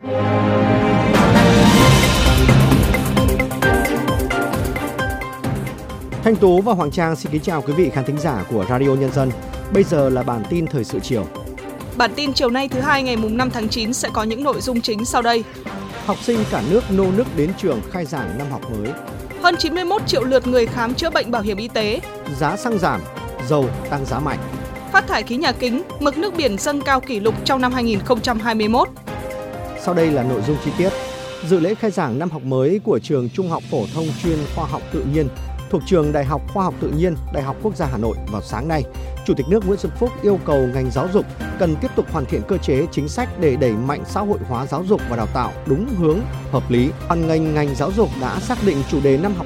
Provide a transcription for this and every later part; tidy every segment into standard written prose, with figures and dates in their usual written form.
Thanh Tú và Hoàng Trang xin kính chào quý vị khán thính giả của Radio Nhân dân. Bây giờ là bản tin thời sự chiều. Bản tin chiều nay thứ Hai ngày 5 tháng 9 sẽ có những nội dung chính sau đây. Học sinh cả nước nô nức đến trường khai giảng năm học mới. Hơn 91 triệu lượt người khám chữa bệnh bảo hiểm y tế. Giá xăng giảm, dầu tăng giá mạnh. Phát thải khí nhà kính, mực nước biển dâng cao kỷ lục trong năm 2021. Sau đây là nội dung chi tiết. Dự lễ khai giảng năm học mới của trường Trung học phổ thông chuyên khoa học tự nhiên thuộc trường Đại học Khoa học Tự nhiên, Đại học Quốc gia Hà Nội vào sáng nay, Chủ tịch nước Nguyễn Xuân Phúc yêu cầu ngành giáo dục cần tiếp tục hoàn thiện cơ chế chính sách để đẩy mạnh xã hội hóa giáo dục và đào tạo đúng hướng, hợp lý. Hoan nghênh ngành giáo dục đã xác định chủ đề năm học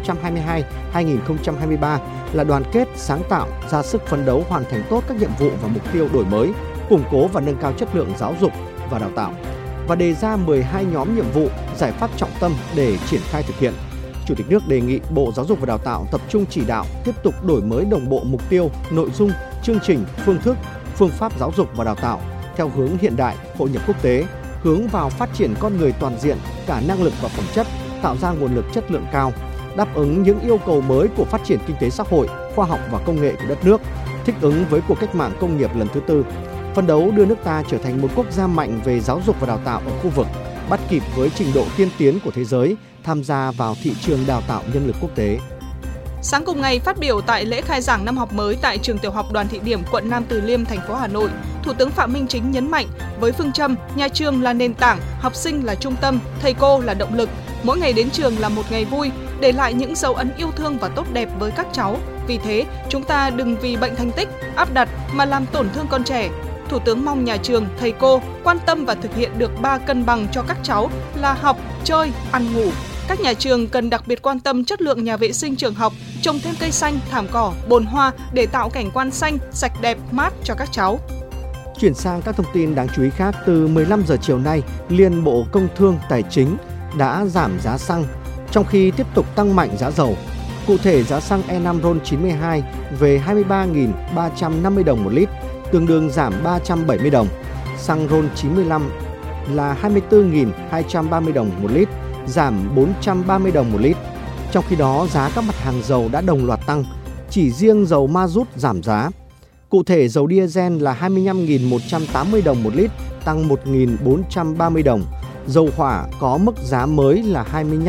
2022-2023 là đoàn kết, sáng tạo, ra sức phấn đấu hoàn thành tốt các nhiệm vụ và mục tiêu đổi mới, củng cố và nâng cao chất lượng giáo dục và đào tạo, và đề ra 12 nhóm nhiệm vụ, giải pháp trọng tâm để triển khai thực hiện. Chủ tịch nước đề nghị Bộ Giáo dục và Đào tạo tập trung chỉ đạo tiếp tục đổi mới đồng bộ mục tiêu, nội dung, chương trình, phương thức, phương pháp giáo dục và đào tạo theo hướng hiện đại, hội nhập quốc tế, hướng vào phát triển con người toàn diện, cả năng lực và phẩm chất, tạo ra nguồn lực chất lượng cao, đáp ứng những yêu cầu mới của phát triển kinh tế xã hội, khoa học và công nghệ của đất nước, thích ứng với cuộc cách mạng công nghiệp lần thứ tư, phấn đấu đưa nước ta trở thành một quốc gia mạnh về giáo dục và đào tạo ở khu vực, bắt kịp với trình độ tiên tiến của thế giới, tham gia vào thị trường đào tạo nhân lực quốc tế. Sáng cùng ngày, phát biểu tại lễ khai giảng năm học mới tại trường tiểu học Đoàn Thị Điểm, quận Nam Từ Liêm, thành phố Hà Nội, Thủ tướng Phạm Minh Chính nhấn mạnh, với phương châm nhà trường là nền tảng, học sinh là trung tâm, thầy cô là động lực, mỗi ngày đến trường là một ngày vui, để lại những dấu ấn yêu thương và tốt đẹp với các cháu. Vì thế, chúng ta đừng vì bệnh thành tích, áp đặt mà làm tổn thương con trẻ. Thủ tướng mong nhà trường, thầy cô quan tâm và thực hiện được 3 cân bằng cho các cháu là học, chơi, ăn ngủ. Các nhà trường cần đặc biệt quan tâm chất lượng nhà vệ sinh trường học, trồng thêm cây xanh, thảm cỏ, bồn hoa để tạo cảnh quan xanh, sạch đẹp, mát cho các cháu. Chuyển sang các thông tin đáng chú ý khác, từ 15 giờ chiều nay, Liên Bộ Công Thương Tài chính đã giảm giá xăng, trong khi tiếp tục tăng mạnh giá dầu. Cụ thể, giá xăng E5 RON92 về 23.350 đồng một lít, tương đương giảm 370 đồng. Xăng RON95 là 24.230 đồng một lít, giảm 430 đồng một lít. Trong khi đó, giá các mặt hàng dầu đã đồng loạt tăng, chỉ riêng dầu ma rút giảm giá. Cụ thể, dầu diesel là 25.180 đồng một lít, tăng 1.430 đồng. Dầu hỏa có mức giá mới là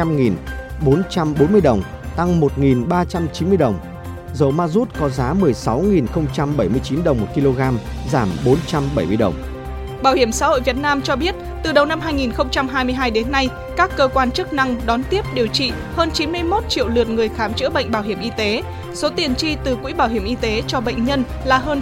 25.440 đồng, tăng 1.390 đồng. Dầu ma rút có giá 16.079 đồng một kg, giảm 470 đồng. Bảo hiểm xã hội Việt Nam cho biết, từ đầu năm 2022 đến nay, các cơ quan chức năng đón tiếp điều trị hơn 91 triệu lượt người khám chữa bệnh bảo hiểm y tế. Số tiền chi từ Quỹ Bảo hiểm Y tế cho bệnh nhân là hơn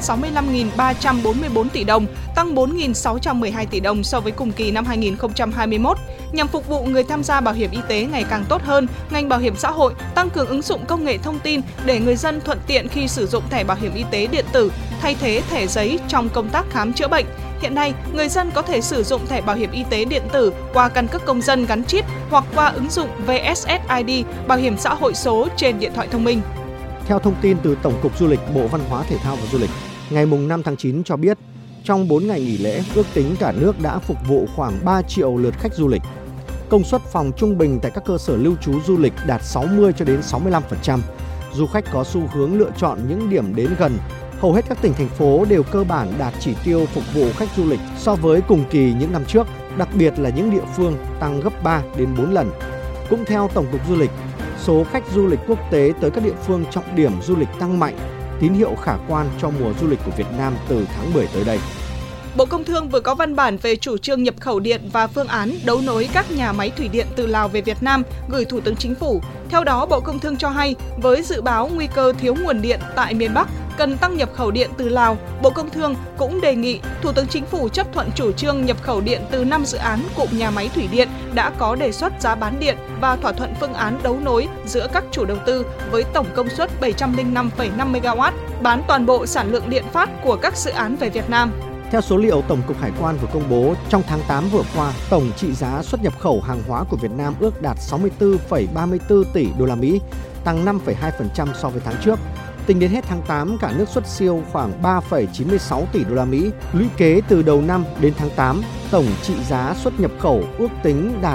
65.344 tỷ đồng, tăng 4.612 tỷ đồng so với cùng kỳ năm 2021. Nhằm phục vụ người tham gia bảo hiểm y tế ngày càng tốt hơn, ngành bảo hiểm xã hội tăng cường ứng dụng công nghệ thông tin để người dân thuận tiện khi sử dụng thẻ bảo hiểm y tế điện tử, thay thế thẻ giấy trong công tác khám chữa bệnh. Hiện nay, người dân có thể sử dụng thẻ bảo hiểm y tế điện tử qua căn cước công dân gắn chip hoặc qua ứng dụng VSSID, bảo hiểm xã hội số trên điện thoại thông minh. Theo thông tin từ Tổng cục Du lịch, Bộ Văn hóa Thể thao và Du lịch, ngày 5 tháng 9 cho biết, trong 4 ngày nghỉ lễ, ước tính cả nước đã phục vụ khoảng 3 triệu lượt khách du lịch. Công suất phòng trung bình tại các cơ sở lưu trú du lịch đạt 60 cho đến 65%. Du khách có xu hướng lựa chọn những điểm đến gần. Hầu hết các tỉnh, thành phố đều cơ bản đạt chỉ tiêu phục vụ khách du lịch so với cùng kỳ những năm trước, đặc biệt là những địa phương tăng gấp 3 đến 4 lần. Cũng theo Tổng cục Du lịch, số khách du lịch quốc tế tới các địa phương trọng điểm du lịch tăng mạnh, tín hiệu khả quan cho mùa du lịch của Việt Nam từ tháng 10 tới đây. Bộ Công Thương vừa có văn bản về chủ trương nhập khẩu điện và phương án đấu nối các nhà máy thủy điện từ Lào về Việt Nam gửi Thủ tướng Chính phủ. Theo đó, Bộ Công Thương cho hay, với dự báo nguy cơ thiếu nguồn điện tại miền Bắc, cần tăng nhập khẩu điện từ Lào, Bộ Công Thương cũng đề nghị Thủ tướng Chính phủ chấp thuận chủ trương nhập khẩu điện từ 5 dự án cụm nhà máy thủy điện đã có đề xuất giá bán điện và thỏa thuận phương án đấu nối giữa các chủ đầu tư với tổng công suất 705,5 MW, bán toàn bộ sản lượng điện phát của các dự án về Việt Nam. Theo số liệu Tổng cục Hải quan vừa công bố, trong tháng 8 vừa qua, tổng trị giá xuất nhập khẩu hàng hóa của Việt Nam ước đạt 64,34 tỷ đô la Mỹ, tăng 5,2% so với tháng trước. Tính đến hết tháng 8, cả nước xuất siêu khoảng 3,96 tỷ đô la Mỹ. Lũy kế từ đầu năm đến tháng 8, tổng trị giá xuất nhập khẩu ước tính đạt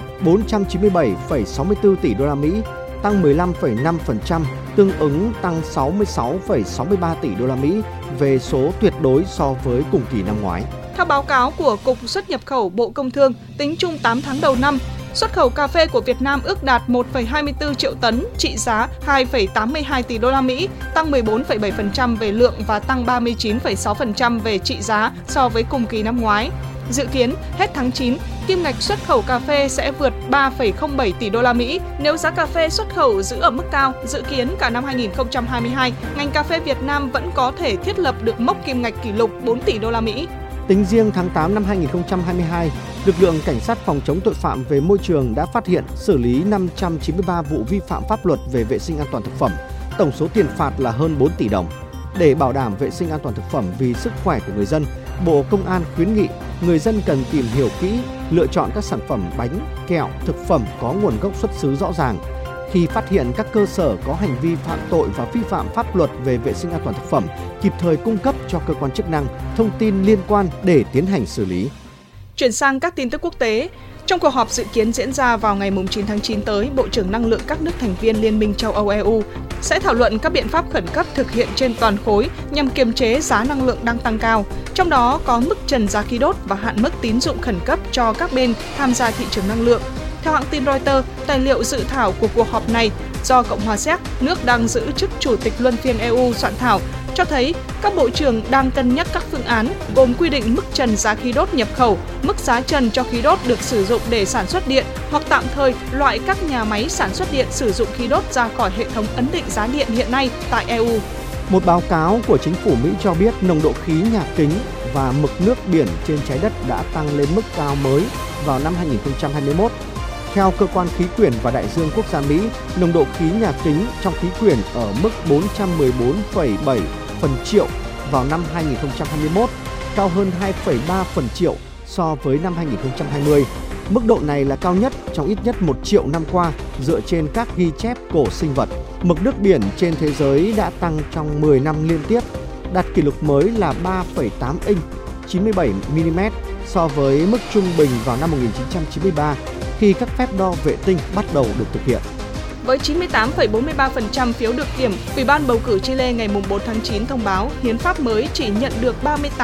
497,64 tỷ đô la Mỹ, tăng 15,5%, tương ứng tăng 66,63 tỷ đô la Mỹ về số tuyệt đối so với cùng kỳ năm ngoái. Theo báo cáo của Cục Xuất nhập khẩu Bộ Công Thương, tính chung 8 tháng đầu năm, xuất khẩu cà phê của Việt Nam ước đạt 1,24 triệu tấn, trị giá 2,82 tỷ đô la Mỹ, tăng 14,7% về lượng và tăng 39,6% về trị giá so với cùng kỳ năm ngoái. Dự kiến, hết tháng 9, kim ngạch xuất khẩu cà phê sẽ vượt 3,07 tỷ đô la Mỹ. Nếu giá cà phê xuất khẩu giữ ở mức cao, dự kiến cả năm 2022, ngành cà phê Việt Nam vẫn có thể thiết lập được mốc kim ngạch kỷ lục 4 tỷ đô la Mỹ. Tính riêng tháng 8 năm 2022, lực lượng cảnh sát phòng chống tội phạm về môi trường đã phát hiện, xử lý 593 vụ vi phạm pháp luật về vệ sinh an toàn thực phẩm. Tổng số tiền phạt là hơn 4 tỷ đồng. Để bảo đảm vệ sinh an toàn thực phẩm vì sức khỏe của người dân, Bộ Công an khuyến nghị người dân cần tìm hiểu kỹ, lựa chọn các sản phẩm bánh, kẹo, thực phẩm có nguồn gốc xuất xứ rõ ràng. Khi phát hiện các cơ sở có hành vi phạm tội và vi phạm pháp luật về vệ sinh an toàn thực phẩm, kịp thời cung cấp cho cơ quan chức năng thông tin liên quan để tiến hành xử lý. Chuyển sang các tin tức quốc tế. Trong cuộc họp dự kiến diễn ra vào ngày 9 tháng 9 tới, Bộ trưởng Năng lượng các nước thành viên Liên minh châu Âu EU sẽ thảo luận các biện pháp khẩn cấp thực hiện trên toàn khối nhằm kiềm chế giá năng lượng đang tăng cao, trong đó có mức trần giá khí đốt và hạn mức tín dụng khẩn cấp cho các bên tham gia thị trường năng lượng. Theo hãng tin Reuters, tài liệu dự thảo của cuộc họp này do Cộng hòa Séc, nước đang giữ chức chủ tịch luân phiên EU soạn thảo, cho thấy các bộ trưởng đang cân nhắc các phương án gồm quy định mức trần giá khí đốt nhập khẩu, mức giá trần cho khí đốt được sử dụng để sản xuất điện hoặc tạm thời loại các nhà máy sản xuất điện sử dụng khí đốt ra khỏi hệ thống ấn định giá điện hiện nay tại EU. Một báo cáo của chính phủ Mỹ cho biết nồng độ khí nhà kính và mực nước biển trên trái đất đã tăng lên mức cao mới vào năm 2021. Theo Cơ quan Khí quyển và Đại dương Quốc gia Mỹ, nồng độ khí nhà kính trong khí quyển ở mức 414,7 phần triệu vào năm 2021, cao hơn 2,3 phần triệu so với năm 2020. Mức độ này là cao nhất trong ít nhất 1 triệu năm qua dựa trên các ghi chép cổ sinh vật. Mực nước biển trên thế giới đã tăng trong 10 năm liên tiếp, đạt kỷ lục mới là 3,8 inch, 97 mm so với mức trung bình vào năm 1993 khi các phép đo vệ tinh bắt đầu được thực hiện. Với 98,43% phiếu được kiểm, Ủy ban bầu cử Chile ngày 4 tháng 9 thông báo hiến pháp mới chỉ nhận được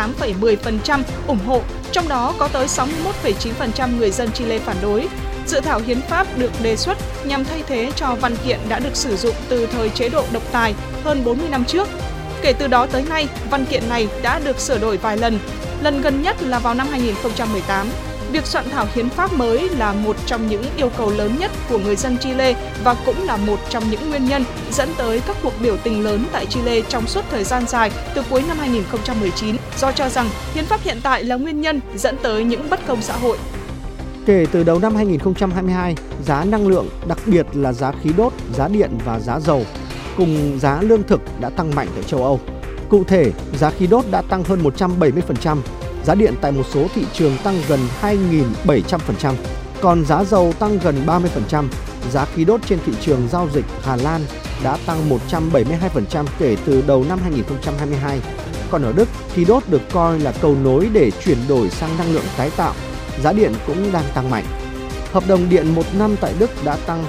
38,10% ủng hộ, trong đó có tới 61,9% người dân Chile phản đối. Dự thảo hiến pháp được đề xuất nhằm thay thế cho văn kiện đã được sử dụng từ thời chế độ độc tài hơn 40 năm trước. Kể từ đó tới nay, văn kiện này đã được sửa đổi vài lần, lần gần nhất là vào năm 2018. Việc soạn thảo hiến pháp mới là một trong những yêu cầu lớn nhất của người dân Chile và cũng là một trong những nguyên nhân dẫn tới các cuộc biểu tình lớn tại Chile trong suốt thời gian dài từ cuối năm 2019, do cho rằng hiến pháp hiện tại là nguyên nhân dẫn tới những bất công xã hội. Kể từ đầu năm 2022, giá năng lượng, đặc biệt là giá khí đốt, giá điện và giá dầu, cùng giá lương thực đã tăng mạnh tại châu Âu. Cụ thể, giá khí đốt đã tăng hơn 170%, giá điện tại một số thị trường tăng gần 2.700%, còn giá dầu tăng gần 30%. Giá khí đốt trên thị trường giao dịch Hà Lan đã tăng 172% kể từ đầu năm 2022. Còn ở Đức, khí đốt được coi là cầu nối để chuyển đổi sang năng lượng tái tạo. Giá điện cũng đang tăng mạnh. Hợp đồng điện 1 năm tại Đức đã tăng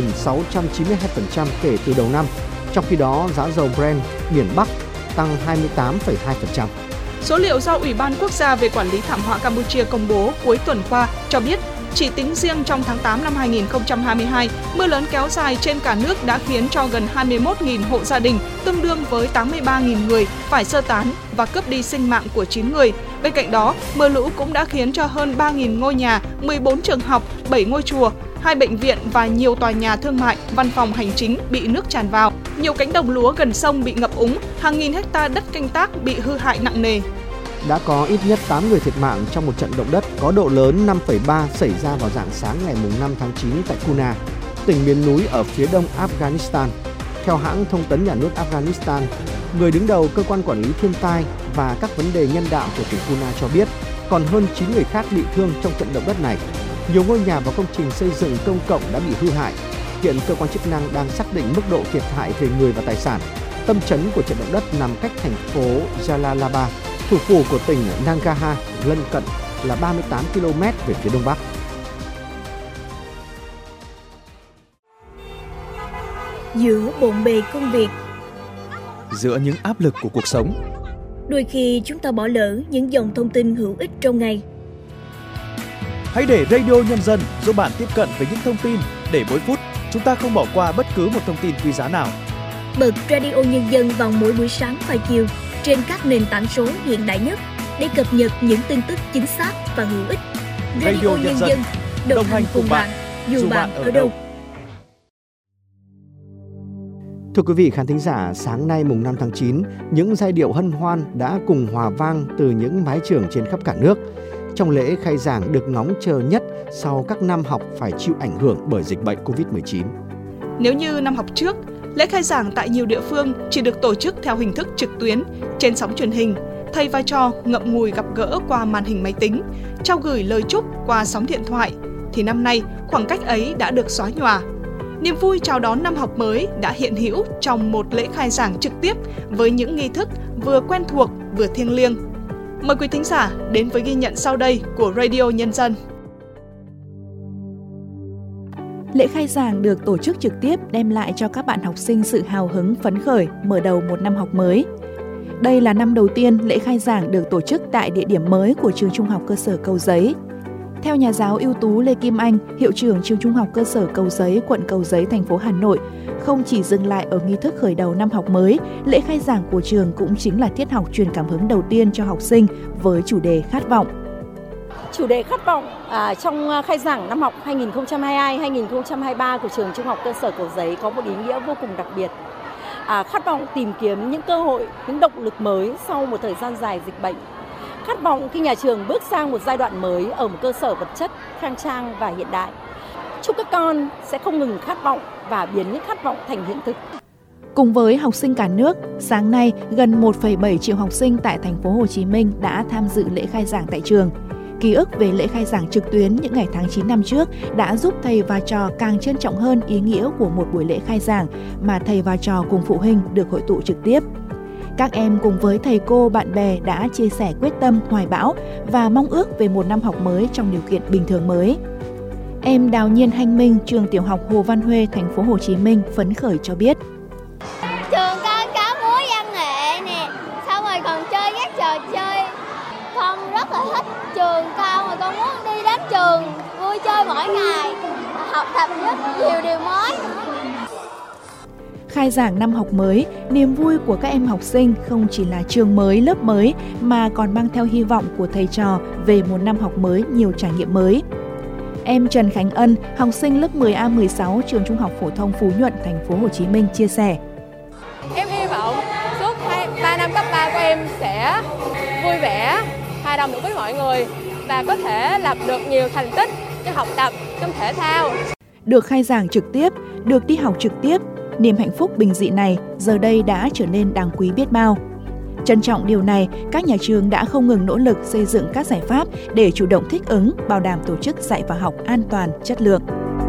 2.692% kể từ đầu năm. Trong khi đó, giá dầu Brent miền Bắc tăng 28,2%. Số liệu do Ủy ban Quốc gia về Quản lý thảm họa Campuchia công bố cuối tuần qua cho biết, chỉ tính riêng trong tháng 8 năm 2022, mưa lớn kéo dài trên cả nước đã khiến cho gần 21.000 hộ gia đình, tương đương với 83.000 người, phải sơ tán và cướp đi sinh mạng của 9 người. Bên cạnh đó, mưa lũ cũng đã khiến cho hơn 3.000 ngôi nhà, 14 trường học, 7 ngôi chùa, 2 bệnh viện và nhiều tòa nhà thương mại, văn phòng hành chính bị nước tràn vào. Nhiều cánh đồng lúa gần sông bị ngập úng, hàng nghìn hecta đất canh tác bị hư hại nặng nề. Đã có ít nhất 8 người thiệt mạng trong một trận động đất có độ lớn 5,3 xảy ra vào rạng sáng ngày 5 tháng 9 tại Kuna, tỉnh miền núi ở phía đông Afghanistan. Theo hãng thông tấn nhà nước Afghanistan, người đứng đầu cơ quan quản lý thiên tai và các vấn đề nhân đạo của tỉnh Kuna cho biết còn hơn 9 người khác bị thương trong trận động đất này. Nhiều ngôi nhà và công trình xây dựng công cộng đã bị hư hại. Hiện cơ quan chức năng đang xác định mức độ thiệt hại về người và tài sản. Tâm chấn của trận động đất nằm cách thành phố Jalalabad, thủ phủ của tỉnh Nangarhar lân cận là 38 km về phía đông bắc. Giữa bộn bề công việc, giữa những áp lực của cuộc sống, đôi khi chúng ta bỏ lỡ những dòng thông tin hữu ích trong ngày. Hãy để Radio Nhân dân giúp bạn tiếp cận với những thông tin để mỗi phút chúng ta không bỏ qua bất cứ một thông tin quý giá nào. Bật Radio Nhân dân vào mỗi buổi sáng và chiều trên các nền tảng số hiện đại nhất để cập nhật những tin tức chính xác và hữu ích. Radio Nhân dân đồng hành cùng bạn, dù bạn ở đâu. Thưa quý vị khán thính giả, sáng nay mùng 5 tháng 9, những giai điệu hân hoan đã cùng hòa vang từ những mái trường trên khắp cả nước. Trong lễ khai giảng được ngóng chờ nhất sau các năm học phải chịu ảnh hưởng bởi dịch bệnh Covid-19. Nếu như năm học trước, lễ khai giảng tại nhiều địa phương chỉ được tổ chức theo hình thức trực tuyến, trên sóng truyền hình, thầy và trò ngậm ngùi gặp gỡ qua màn hình máy tính, trao gửi lời chúc qua sóng điện thoại, thì năm nay khoảng cách ấy đã được xóa nhòa. Niềm vui chào đón năm học mới đã hiện hữu trong một lễ khai giảng trực tiếp với những nghi thức vừa quen thuộc vừa thiêng liêng. Mời quý thính giả đến với ghi nhận sau đây của Radio Nhân dân. Lễ khai giảng được tổ chức trực tiếp đem lại cho các bạn học sinh sự hào hứng phấn khởi mở đầu một năm học mới. Đây là năm đầu tiên lễ khai giảng được tổ chức tại địa điểm mới của trường Trung học cơ sở Cầu Giấy. Theo nhà giáo ưu tú Lê Kim Anh, hiệu trưởng trường Trung học cơ sở Cầu Giấy, quận Cầu Giấy, thành phố Hà Nội, không chỉ dừng lại ở nghi thức khởi đầu năm học mới, lễ khai giảng của trường cũng chính là tiết học truyền cảm hứng đầu tiên cho học sinh với chủ đề khát vọng. Chủ đề khát vọng trong khai giảng năm học 2022-2023 của trường Trung học cơ sở Cầu Giấy có một ý nghĩa vô cùng đặc biệt. Khát vọng tìm kiếm những cơ hội, những động lực mới sau một thời gian dài dịch bệnh. Khát vọng khi nhà trường bước sang một giai đoạn mới ở một cơ sở vật chất khang trang và hiện đại. Chúc các con sẽ không ngừng khát vọng và biến những khát vọng thành hiện thực. Cùng với học sinh cả nước, sáng nay gần 1,7 triệu học sinh tại thành phố Hồ Chí Minh đã tham dự lễ khai giảng tại trường. Ký ức về lễ khai giảng trực tuyến những ngày tháng 9 năm trước đã giúp thầy và trò càng trân trọng hơn ý nghĩa của một buổi lễ khai giảng mà thầy và trò cùng phụ huynh được hội tụ trực tiếp. Các em cùng với thầy cô, bạn bè đã chia sẻ quyết tâm, hoài bão và mong ước về một năm học mới trong điều kiện bình thường mới. Em Đào Nhiên Hanh Minh, trường tiểu học Hồ Văn Huê, thành phố Hồ Chí Minh phấn khởi cho biết. Trường con có múa văn nghệ nè, xong rồi còn chơi các trò chơi. Con rất là thích trường con và con muốn đi đến trường vui chơi mỗi ngày, học tập rất nhiều điều mới. Khai giảng năm học mới, niềm vui của các em học sinh không chỉ là trường mới, lớp mới mà còn mang theo hy vọng của thầy trò về một năm học mới nhiều trải nghiệm mới. Em Trần Khánh Ân, học sinh lớp 10A16 trường Trung học phổ thông Phú Nhuận, thành phố Hồ Chí Minh chia sẻ. Em hy vọng suốt 3 năm cấp 3 của em sẽ vui vẻ, hòa đồng được với mọi người và có thể lập được nhiều thành tích trong học tập, trong thể thao. Được khai giảng trực tiếp, được đi học trực tiếp, niềm hạnh phúc bình dị này giờ đây đã trở nên đáng quý biết bao. Trân trọng điều này, các nhà trường đã không ngừng nỗ lực xây dựng các giải pháp để chủ động thích ứng, bảo đảm tổ chức dạy và học an toàn, chất lượng.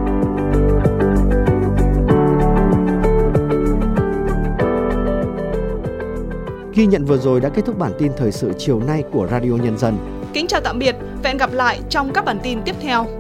Ghi nhận vừa rồi đã kết thúc bản tin thời sự chiều nay của Radio Nhân dân. Kính chào tạm biệt và hẹn gặp lại trong các bản tin tiếp theo.